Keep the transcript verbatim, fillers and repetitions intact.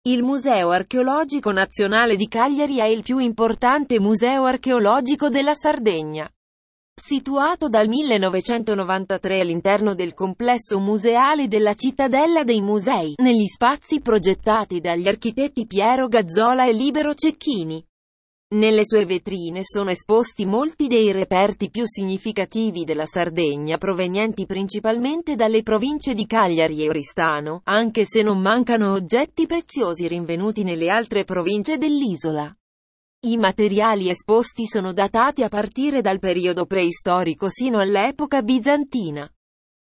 Il Museo Archeologico Nazionale di Cagliari è il più importante museo archeologico della Sardegna. Situato dal millenovecentonovantatré all'interno del complesso museale della Cittadella dei Musei, negli spazi progettati dagli architetti Piero Gazzola e Libero Cecchini. Nelle sue vetrine sono esposti molti dei reperti più significativi della Sardegna, provenienti principalmente dalle province di Cagliari e Oristano, anche se non mancano oggetti preziosi rinvenuti nelle altre province dell'isola. I materiali esposti sono datati a partire dal periodo preistorico sino all'epoca bizantina.